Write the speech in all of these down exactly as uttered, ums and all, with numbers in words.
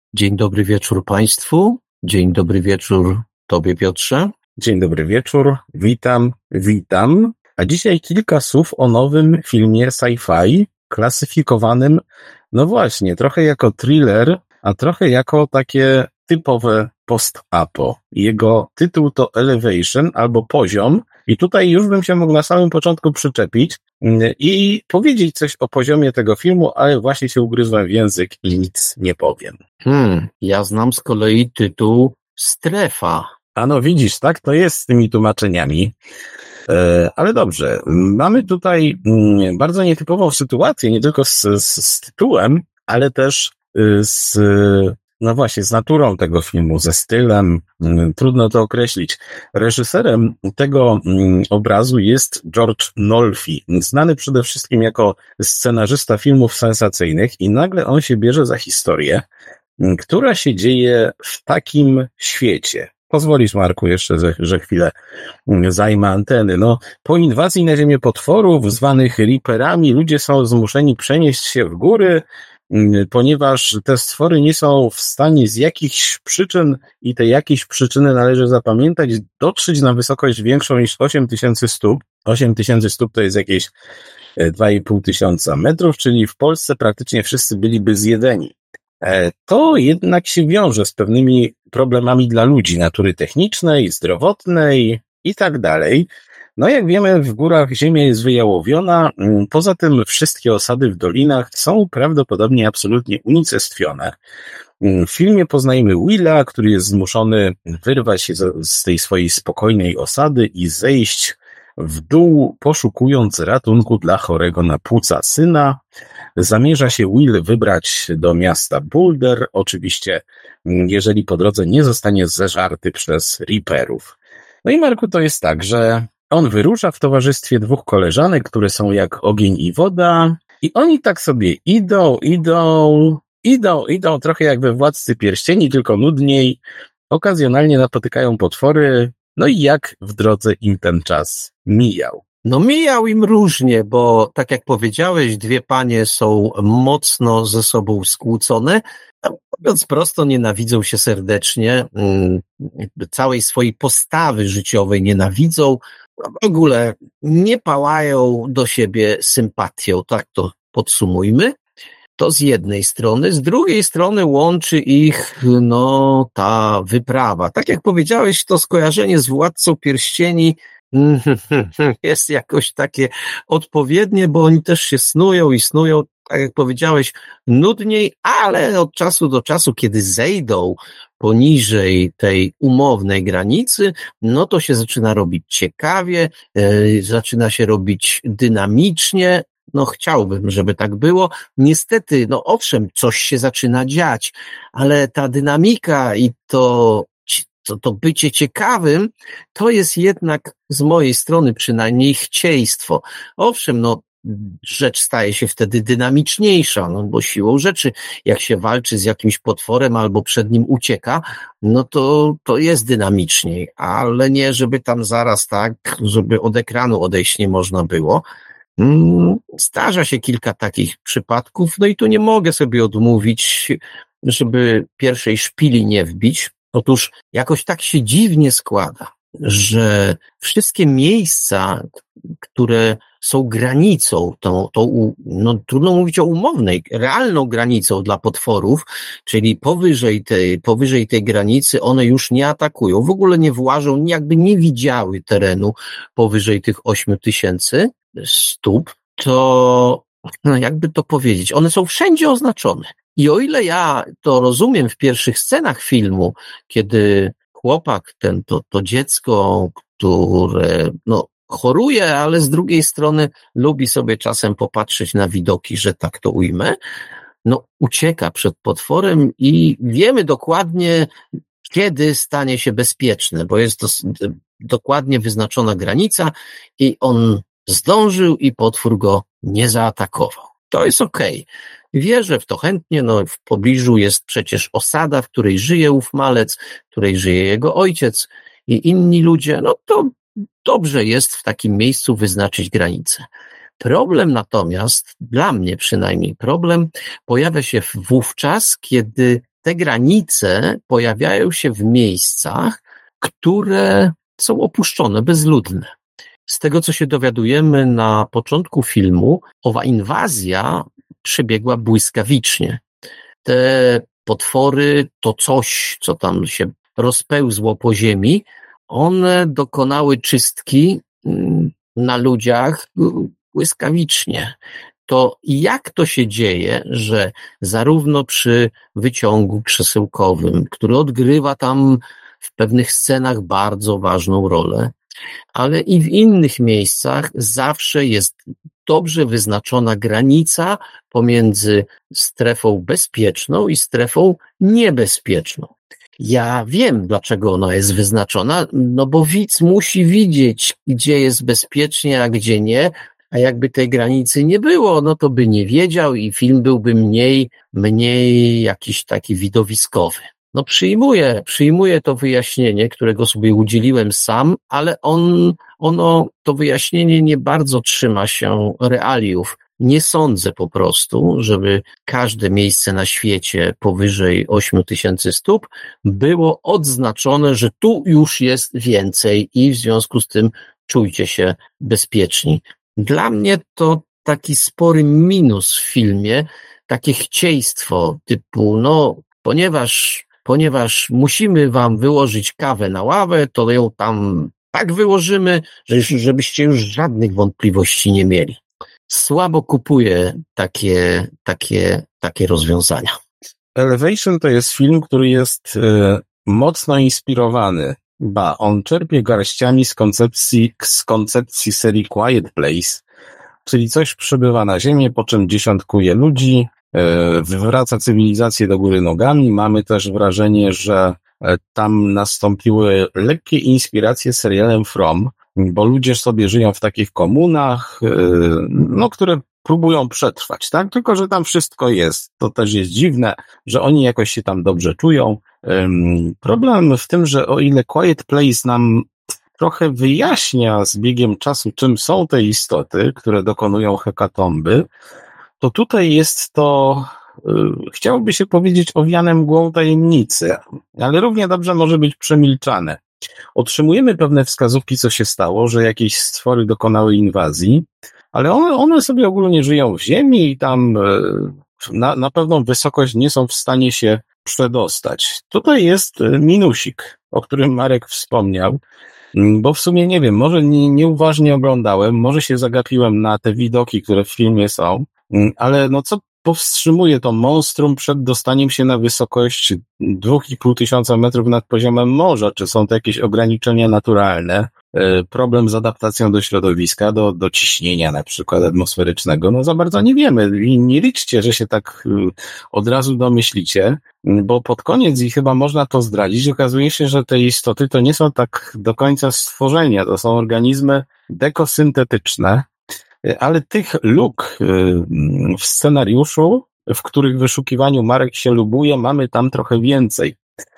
Dzień dobry wieczór Państwu. Dzień dobry wieczór Tobie, Piotrze. Dzień dobry wieczór. Witam, witam. A dzisiaj kilka słów o nowym filmie sci-fi klasyfikowanym, no właśnie, trochę jako thriller, a trochę jako takie typowe post-apo. Jego tytuł to Elevation albo Poziom i tutaj już bym się mógł na samym początku przyczepić i powiedzieć coś o poziomie tego filmu, ale właśnie się ugryzłem w język i nic nie powiem. Hmm, ja znam z kolei tytuł Strefa. A no widzisz, tak to jest z tymi tłumaczeniami. Ale dobrze, mamy tutaj bardzo nietypową sytuację, nie tylko z, z, z tytułem, ale też z, no właśnie, z naturą tego filmu, ze stylem, trudno to określić. Reżyserem tego obrazu jest George Nolfi, znany przede wszystkim jako scenarzysta filmów sensacyjnych i nagle on się bierze za historię, która się dzieje w takim świecie. Pozwolisz, Marku, jeszcze, że, że chwilę zajmę anteny. No, po inwazji na Ziemię potworów, zwanych Reaperami, ludzie są zmuszeni przenieść się w góry, ponieważ te stwory nie są w stanie z jakichś przyczyn, i te jakieś przyczyny należy zapamiętać, dotrzeć na wysokość większą niż osiem tysięcy stóp. osiem tysięcy stóp to jest jakieś dwa i pół tysiąca metrów, czyli w Polsce praktycznie wszyscy byliby zjedzeni. To jednak się wiąże z pewnymi problemami dla ludzi, natury technicznej, zdrowotnej i tak dalej. No jak wiemy, w górach ziemia jest wyjałowiona, poza tym wszystkie osady w dolinach są prawdopodobnie absolutnie unicestwione. W filmie poznajemy Willa, który jest zmuszony wyrwać się z tej swojej spokojnej osady i zejść w dół, poszukując ratunku dla chorego na płuca syna. Zamierza się Will wybrać do miasta Boulder, oczywiście jeżeli po drodze nie zostanie zeżarty przez Reaperów. No i Marku, to jest tak, że on wyrusza w towarzystwie dwóch koleżanek, które są jak ogień i woda i oni tak sobie idą, idą, idą, idą trochę jak we Władcy Pierścieni, tylko nudniej, okazjonalnie napotykają potwory, no i jak w drodze im ten czas mijał? No mijał im różnie, bo tak jak powiedziałeś, dwie panie są mocno ze sobą skłócone, a mówiąc prosto, nienawidzą się serdecznie, całej swojej postawy życiowej nienawidzą, w ogóle nie pałają do siebie sympatią, tak to podsumujmy. To z jednej strony, z drugiej strony łączy ich, no, ta wyprawa. Tak jak powiedziałeś, to skojarzenie z Władcą Pierścieni jest jakoś takie odpowiednie, bo oni też się snują i snują, tak jak powiedziałeś, nudniej, ale od czasu do czasu, kiedy zejdą poniżej tej umownej granicy, no to się zaczyna robić ciekawie, yy, zaczyna się robić dynamicznie. No chciałbym, żeby tak było. Niestety, no owszem, coś się zaczyna dziać, ale ta dynamika i to, to, to bycie ciekawym, to jest jednak z mojej strony przynajmniej chcieństwo. Owszem, no rzecz staje się wtedy dynamiczniejsza, no bo siłą rzeczy, jak się walczy z jakimś potworem albo przed nim ucieka, no to, to jest dynamiczniej, ale nie, żeby tam zaraz tak, żeby od ekranu odejść nie można było. Zdarza się kilka takich przypadków, no i tu nie mogę sobie odmówić, żeby pierwszej szpili nie wbić. Otóż jakoś tak się dziwnie składa, że wszystkie miejsca, które są granicą, tą, tą, no trudno mówić o umownej, realną granicą dla potworów, czyli powyżej tej, powyżej tej granicy one już nie atakują, w ogóle nie włażą, jakby nie widziały terenu powyżej tych ośmiu tysięcy stóp, to no jakby to powiedzieć, one są wszędzie oznaczone. I o ile ja to rozumiem w pierwszych scenach filmu, kiedy chłopak, ten, to, to dziecko, które no choruje, ale z drugiej strony lubi sobie czasem popatrzeć na widoki, że tak to ujmę, no ucieka przed potworem i wiemy dokładnie, kiedy stanie się bezpieczny, bo jest to dokładnie wyznaczona granica i on zdążył i potwór go nie zaatakował. To jest okej. Wierzę w to chętnie, no w pobliżu jest przecież osada, w której żyje ów malec, w której żyje jego ojciec i inni ludzie, no to dobrze jest w takim miejscu wyznaczyć granicę. Problem natomiast, dla mnie przynajmniej problem, pojawia się wówczas, kiedy te granice pojawiają się w miejscach, które są opuszczone, bezludne. Z tego, co się dowiadujemy na początku filmu, owa inwazja przebiegła błyskawicznie. Te potwory, to coś, co tam się rozpełzło po ziemi, one dokonały czystki na ludziach błyskawicznie. To jak to się dzieje, że zarówno przy wyciągu krzesełkowym, który odgrywa tam w pewnych scenach bardzo ważną rolę, ale i w innych miejscach zawsze jest dobrze wyznaczona granica pomiędzy strefą bezpieczną i strefą niebezpieczną. Ja wiem, dlaczego ona jest wyznaczona, no bo widz musi widzieć, gdzie jest bezpiecznie, a gdzie nie, a jakby tej granicy nie było, no to by nie wiedział i film byłby mniej, mniej jakiś taki widowiskowy. No przyjmuję, przyjmuję to wyjaśnienie, którego sobie udzieliłem sam, ale on, ono, to wyjaśnienie nie bardzo trzyma się realiów. Nie sądzę po prostu, żeby każde miejsce na świecie powyżej ośmiu tysięcy stóp było odznaczone, że tu już jest więcej i w związku z tym czujcie się bezpieczni. Dla mnie to taki spory minus w filmie, takie chcieństwo typu, no, ponieważ, ponieważ musimy wam wyłożyć kawę na ławę, to ją tam tak wyłożymy, że, żebyście już żadnych wątpliwości nie mieli. Słabo kupuję takie, takie, takie rozwiązania. Elevation to jest film, który jest y, mocno inspirowany. Ba, on czerpie garściami z koncepcji, z koncepcji serii Quiet Place, czyli coś przybywa na ziemię, po czym dziesiątkuje ludzi, y, wywraca cywilizację do góry nogami. Mamy też wrażenie, że y, tam nastąpiły lekkie inspiracje serialem From, bo ludzie sobie żyją w takich komunach, no, które próbują przetrwać, tak? Tylko że tam wszystko jest. To też jest dziwne, że oni jakoś się tam dobrze czują. Problem w tym, że o ile Quiet Place nam trochę wyjaśnia z biegiem czasu, czym są te istoty, które dokonują hekatomby, to tutaj jest to, chciałoby się powiedzieć, owiane mgłą tajemnicy, ale równie dobrze może być przemilczane. Otrzymujemy pewne wskazówki, co się stało, że jakieś stwory dokonały inwazji, ale one, one sobie ogólnie żyją w ziemi i tam na, na pewną wysokość nie są w stanie się przedostać. Tutaj jest minusik, o którym Marek wspomniał, bo w sumie nie wiem, może nie, nieuważnie oglądałem, może się zagapiłem na te widoki, które w filmie są, ale no co powstrzymuje to monstrum przed dostaniem się na wysokość dwa i pół tysiąca metrów nad poziomem morza? Czy są to jakieś ograniczenia naturalne? Problem z adaptacją do środowiska, do, do ciśnienia na przykład atmosferycznego? No za bardzo nie wiemy i nie liczcie, że się tak od razu domyślicie, bo pod koniec i chyba można to zdradzić, okazuje się, że te istoty to nie są tak do końca stworzenia, to są organizmy dekosyntetyczne, ale tych luk w scenariuszu, w których wyszukiwaniu Marek się lubuje, mamy tam trochę więcej.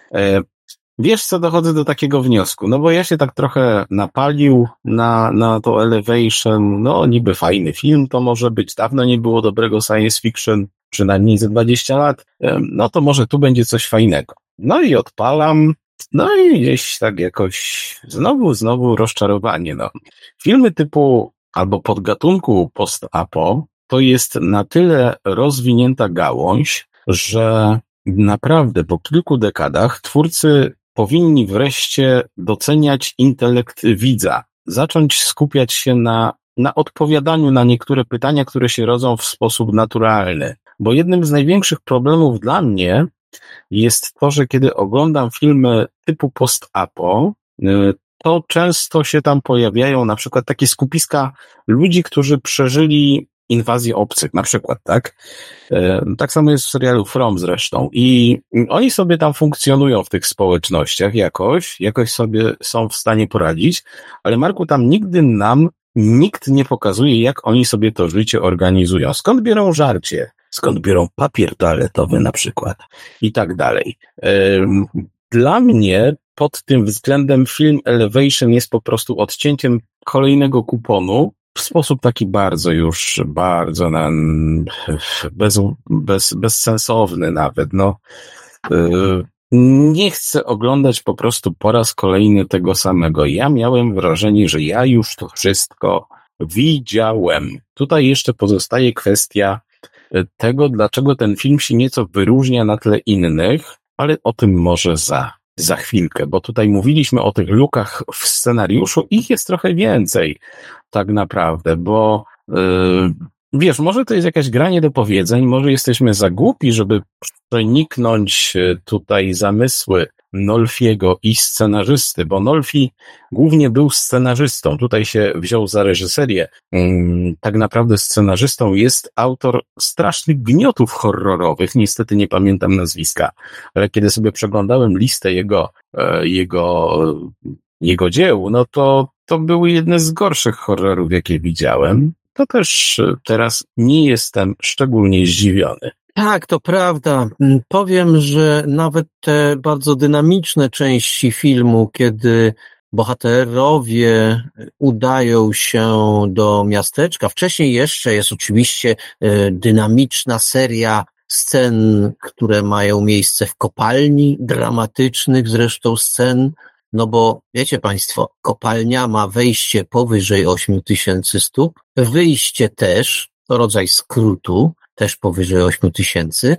Wiesz co, dochodzę do takiego wniosku, no bo ja się tak trochę napalił na, na to Elevation, no niby fajny film to może być, dawno nie było dobrego science fiction, przynajmniej ze dwadzieścia lat, no to może tu będzie coś fajnego. No i odpalam, no i gdzieś tak jakoś znowu, znowu rozczarowanie, no. Filmy typu albo podgatunku post-apo to jest na tyle rozwinięta gałąź, że naprawdę po kilku dekadach twórcy powinni wreszcie doceniać intelekt widza, zacząć skupiać się na, na odpowiadaniu na niektóre pytania, które się rodzą w sposób naturalny. Bo jednym z największych problemów dla mnie jest to, że kiedy oglądam filmy typu post-apo, to często się tam pojawiają na przykład takie skupiska ludzi, którzy przeżyli inwazję obcych, na przykład, tak? Tak samo jest w serialu From zresztą. I oni sobie tam funkcjonują w tych społecznościach jakoś, jakoś sobie są w stanie poradzić, ale Marku, tam nigdy nam nikt nie pokazuje, jak oni sobie to życie organizują. Skąd biorą żarcie? Skąd biorą papier toaletowy na przykład? I tak dalej. Dla mnie pod tym względem film Elevation jest po prostu odcięciem kolejnego kuponu w sposób taki bardzo już, bardzo na, bez, bez, bezsensowny nawet. No, Nie chcę oglądać po prostu po raz kolejny tego samego. Ja miałem wrażenie, że ja już to wszystko widziałem. Tutaj jeszcze pozostaje kwestia tego, dlaczego ten film się nieco wyróżnia na tle innych, ale o tym może za, za chwilkę, bo tutaj mówiliśmy o tych lukach w scenariuszu, ich jest trochę więcej tak naprawdę, bo yy, wiesz, może to jest jakaś gra niedopowiedzeń, może jesteśmy za głupi, żeby przeniknąć tutaj zamysły Nolfiego i scenarzysty, bo Nolfi głównie był scenarzystą, tutaj się wziął za reżyserię. Tak naprawdę scenarzystą jest autor strasznych gniotów horrorowych, niestety nie pamiętam nazwiska, ale kiedy sobie przeglądałem listę jego, jego, jego dzieł, no to to były jedne z gorszych horrorów, jakie widziałem. To też teraz nie jestem szczególnie zdziwiony. Tak, to prawda. Powiem, że nawet te bardzo dynamiczne części filmu, kiedy bohaterowie udają się do miasteczka, wcześniej jeszcze jest oczywiście dynamiczna seria scen, które mają miejsce w kopalni, dramatycznych zresztą scen, no bo wiecie państwo, kopalnia ma wejście powyżej ośmiu tysięcy stóp, wyjście też, to rodzaj skrótu, też powyżej ośmiu tysięcy,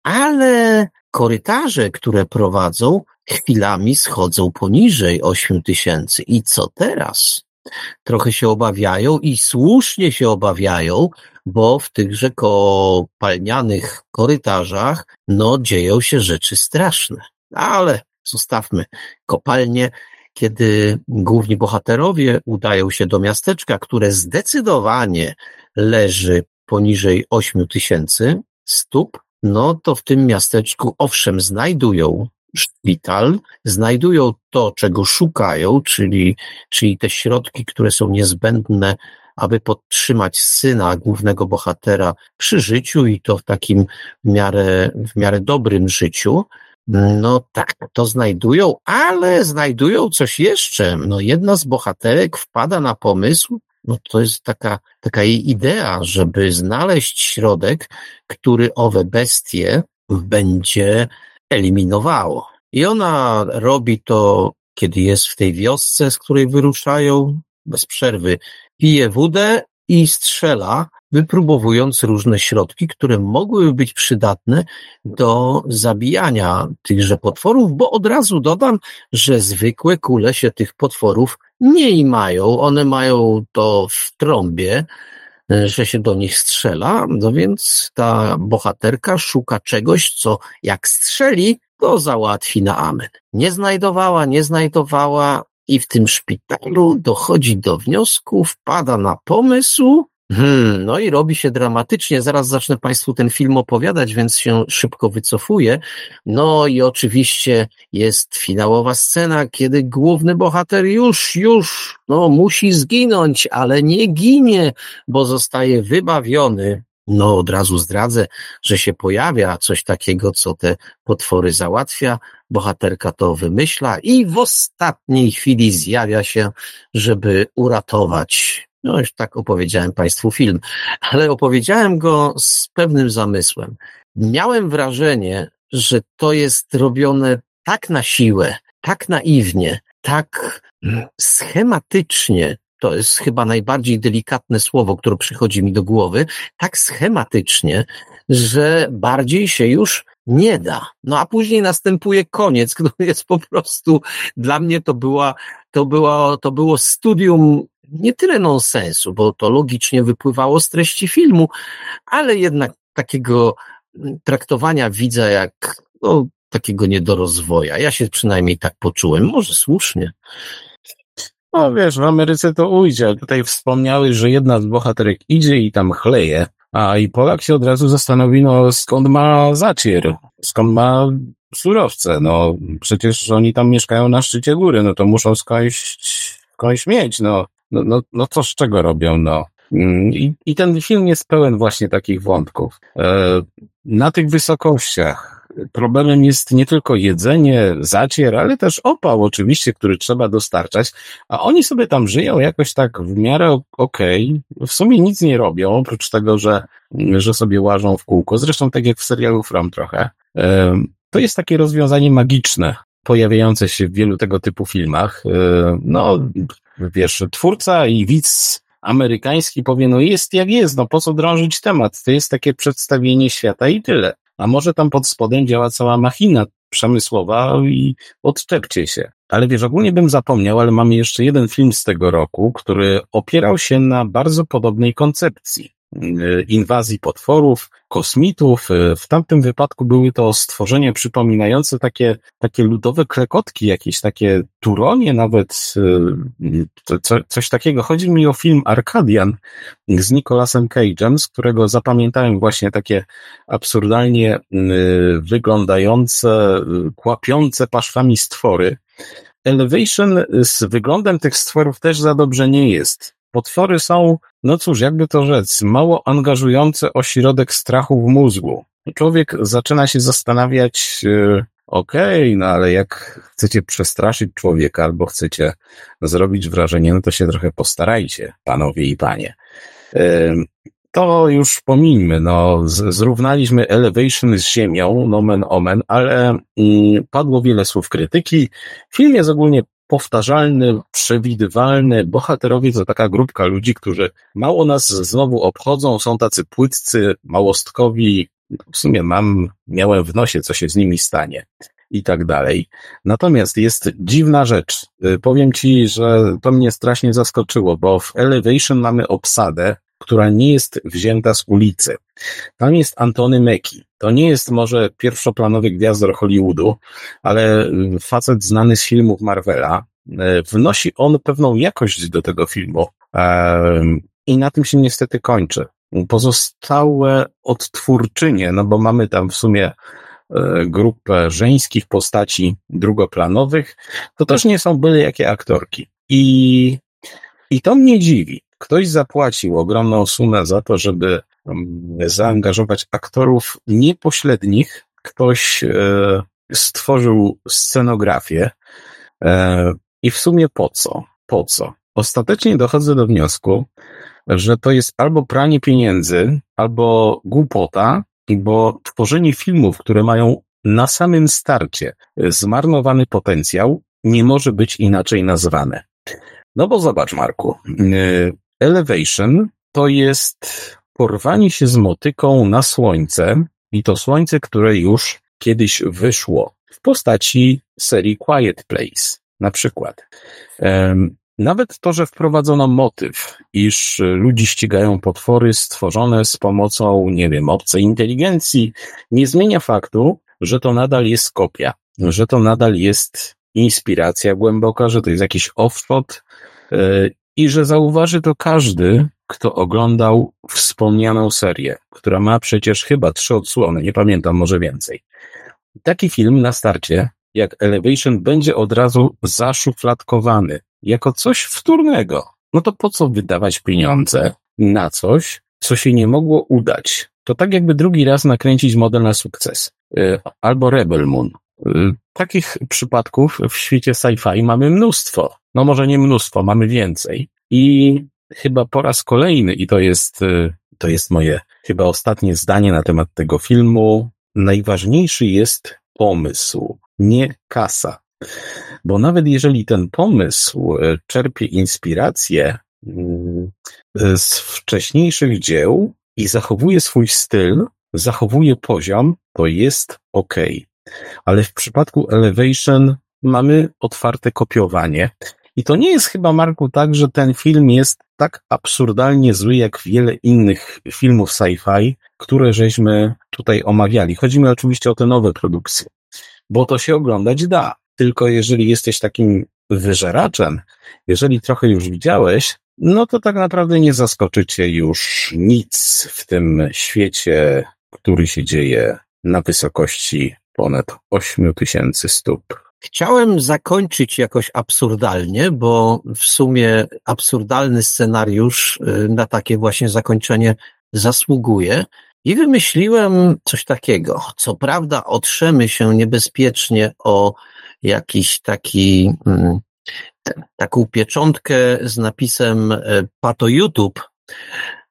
ale korytarze, które prowadzą, chwilami schodzą poniżej ośmiu tysięcy. I co teraz? Trochę się obawiają i słusznie się obawiają, bo w tychże kopalnianych korytarzach, no, dzieją się rzeczy straszne. Ale zostawmy kopalnię, kiedy główni bohaterowie udają się do miasteczka, które zdecydowanie leży poniżej ośmiu tysięcy stóp, no to w tym miasteczku owszem znajdują szpital, znajdują to, czego szukają, czyli, czyli te środki, które są niezbędne, aby podtrzymać syna głównego bohatera przy życiu i to w takim w miarę, w miarę dobrym życiu. No tak, to znajdują, ale znajdują coś jeszcze. No jedna z bohaterek wpada na pomysł, no to jest taka, taka jej idea, żeby znaleźć środek, który owe bestie będzie eliminowało. I ona robi to, kiedy jest w tej wiosce, z której wyruszają, bez przerwy pije wódę i strzela, wypróbowując różne środki, które mogłyby być przydatne do zabijania tychże potworów, bo od razu dodam, że zwykłe kule się tych potworów nie mają. One mają to w trąbie, że się do nich strzela, no więc ta bohaterka szuka czegoś, co jak strzeli, to załatwi na amen. Nie znajdowała, nie znajdowała i w tym szpitalu dochodzi do wniosku, wpada na pomysł, Hmm, no i robi się dramatycznie. Zaraz zacznę Państwu ten film opowiadać, więc się szybko wycofuję. No i oczywiście jest finałowa scena, kiedy główny bohater już, już, no musi zginąć, ale nie ginie, bo zostaje wybawiony. No od razu zdradzę, że się pojawia coś takiego, co te potwory załatwia. Bohaterka to wymyśla i w ostatniej chwili zjawia się, żeby uratować. No już tak opowiedziałem Państwu film, ale opowiedziałem go z pewnym zamysłem. Miałem wrażenie, że to jest robione tak na siłę, tak naiwnie, tak schematycznie, to jest chyba najbardziej delikatne słowo, które przychodzi mi do głowy, tak schematycznie, że bardziej się już nie da. No a później następuje koniec, który jest po prostu, dla mnie to była, to było, to było studium nie tyle nonsensu, bo to logicznie wypływało z treści filmu, ale jednak takiego traktowania widza jak, no, takiego niedorozwoja. Ja się przynajmniej tak poczułem, może słusznie. No wiesz, w Ameryce to ujdzie. Tutaj wspomniałeś, że jedna z bohaterek idzie i tam chleje, a i Polak się od razu zastanowi, no skąd ma zacier, skąd ma surowce, no przecież oni tam mieszkają na szczycie góry, no to muszą skądś, skądś mieć, no. No, no, no co z czego robią, no. I, I ten film jest pełen właśnie takich wątków. E, na tych wysokościach problemem jest nie tylko jedzenie, zacier, ale też opał oczywiście, który trzeba dostarczać, a oni sobie tam żyją jakoś tak w miarę okej, okay. W sumie nic nie robią, oprócz tego, że, że sobie łażą w kółko, zresztą tak jak w serialu From trochę. E, to jest takie rozwiązanie magiczne, pojawiające się w wielu tego typu filmach. No, wiesz, twórca i widz amerykański powie, no jest jak jest, no po co drążyć temat? To jest takie przedstawienie świata i tyle. A może tam pod spodem działa cała machina przemysłowa i odczepcie się. Ale wiesz, ogólnie bym zapomniał, ale mamy jeszcze jeden film z tego roku, który opierał się na bardzo podobnej koncepcji. Inwazji potworów, kosmitów. W tamtym wypadku były to stworzenia przypominające takie, takie ludowe klekotki, jakieś takie turonie nawet, co, coś takiego. Chodzi mi o film Arcadian z Nicolasem Cage'em, z którego zapamiętałem właśnie takie absurdalnie wyglądające, kłapiące paszczami stwory. Elevation z wyglądem tych stworów też za dobrze nie jest. Potwory są, no cóż, jakby to rzec, mało angażujące ośrodek strachu w mózgu. Człowiek zaczyna się zastanawiać, yy, okej, okay, no ale jak chcecie przestraszyć człowieka albo chcecie zrobić wrażenie, no to się trochę postarajcie, panowie i panie. Yy, to już pomińmy, no z, zrównaliśmy Elevation z ziemią, nomen omen, ale yy, padło wiele słów krytyki. Film jest ogólnie powtarzalny, przewidywalny. Bohaterowie to taka grupka ludzi, którzy mało nas znowu obchodzą, są tacy płytcy, małostkowi. W sumie mam, miałem w nosie, co się z nimi stanie i tak dalej. Natomiast jest dziwna rzecz. Powiem ci, że to mnie strasznie zaskoczyło, bo w Elevation mamy obsadę, która nie jest wzięta z ulicy. Tam jest Anthony Mackie. To nie jest może pierwszoplanowy gwiazdor Hollywoodu, ale facet znany z filmów Marvela. Wnosi on pewną jakość do tego filmu i na tym się niestety kończy. Pozostałe odtwórczynie, no bo mamy tam w sumie grupę żeńskich postaci drugoplanowych, to też nie są byle jakie aktorki. I, i to mnie dziwi. Ktoś zapłacił ogromną sumę za to, żeby zaangażować aktorów niepośrednich. Ktoś e, stworzył scenografię e, i w sumie po co? Po co? Ostatecznie dochodzę do wniosku, że to jest albo pranie pieniędzy, albo głupota, bo tworzenie filmów, które mają na samym starcie zmarnowany potencjał, nie może być inaczej nazwane. No bo zobacz, Marku, Elevation to jest porwanie się z motyką na słońce i to słońce, które już kiedyś wyszło w postaci serii Quiet Place na przykład. Nawet to, że wprowadzono motyw, iż ludzi ścigają potwory stworzone z pomocą, nie wiem, obcej inteligencji, nie zmienia faktu, że to nadal jest kopia, że to nadal jest inspiracja głęboka, że to jest jakiś offshot i że zauważy to każdy, kto oglądał wspomnianą serię, która ma przecież chyba trzy odsłony, nie pamiętam, może więcej. Taki film na starcie, jak Elevation, będzie od razu zaszufladkowany jako coś wtórnego. No to po co wydawać pieniądze na coś, co się nie mogło udać? To tak jakby drugi raz nakręcić model na sukces. Albo Rebel Moon. Takich przypadków w świecie sci-fi mamy mnóstwo. No może nie mnóstwo, mamy więcej. I chyba po raz kolejny, i to jest, to jest moje chyba ostatnie zdanie na temat tego filmu, najważniejszy jest pomysł, nie kasa. Bo nawet jeżeli ten pomysł czerpie inspirację z wcześniejszych dzieł i zachowuje swój styl, zachowuje poziom, to jest okej. Ale w przypadku Elevation mamy otwarte kopiowanie. I to nie jest chyba, Marku, tak, że ten film jest tak absurdalnie zły, jak wiele innych filmów sci-fi, które żeśmy tutaj omawiali. Chodzi mi oczywiście o te nowe produkcje, bo to się oglądać da. Tylko jeżeli jesteś takim wyżeraczem, jeżeli trochę już widziałeś, no to tak naprawdę nie zaskoczy cię już nic w tym świecie, który się dzieje na wysokości ponad ośmiu tysięcy stóp. Chciałem zakończyć jakoś absurdalnie, bo w sumie absurdalny scenariusz na takie właśnie zakończenie zasługuje. I wymyśliłem coś takiego. Co prawda otrzemy się niebezpiecznie o jakiś taki, taką pieczątkę z napisem Pato YouTube,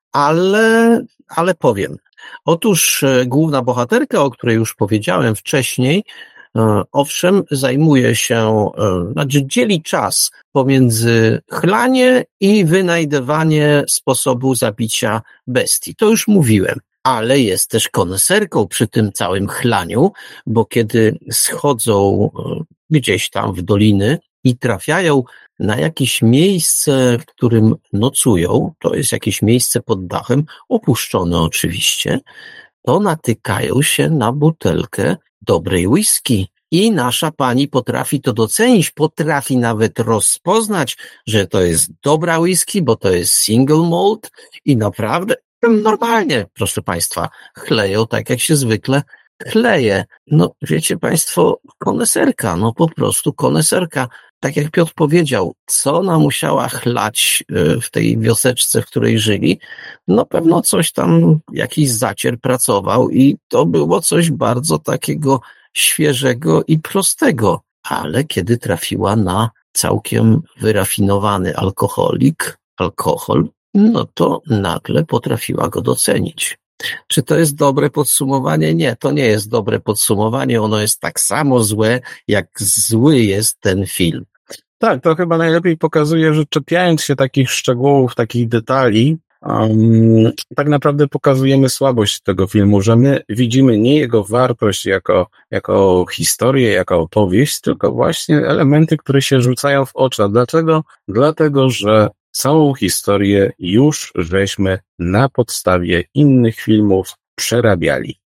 ale, ale powiem. Otóż główna bohaterka, o której już powiedziałem wcześniej, owszem, zajmuje się, znaczy dzieli czas pomiędzy chlanie i wynajdywanie sposobu zabicia bestii. To już mówiłem. Ale jest też koneserką przy tym całym chlaniu, bo kiedy schodzą gdzieś tam w doliny i trafiają na jakieś miejsce, w którym nocują, to jest jakieś miejsce pod dachem, opuszczone oczywiście, to natykają się na butelkę dobrej whisky. I nasza pani potrafi to docenić, potrafi nawet rozpoznać, że to jest dobra whisky, bo to jest single malt i naprawdę normalnie, proszę państwa, chleją tak jak się zwykle chleje. No wiecie państwo, koneserka, no po prostu koneserka. Tak jak Piotr powiedział, co ona musiała chlać w tej wioseczce, w której żyli, no pewno coś tam, jakiś zacier pracował i to było coś bardzo takiego świeżego i prostego. Ale kiedy trafiła na całkiem wyrafinowany alkoholik, alkohol, no to nagle potrafiła go docenić. Czy to jest dobre podsumowanie? Nie, to nie jest dobre podsumowanie. Ono jest tak samo złe, jak zły jest ten film. Tak, to chyba najlepiej pokazuje, że czepiając się takich szczegółów, takich detali, um, tak naprawdę pokazujemy słabość tego filmu, że my widzimy nie jego wartość jako, jako historię, jako opowieść, tylko właśnie elementy, które się rzucają w oczy. A dlaczego? Dlatego, że całą historię już żeśmy na podstawie innych filmów przerabiali.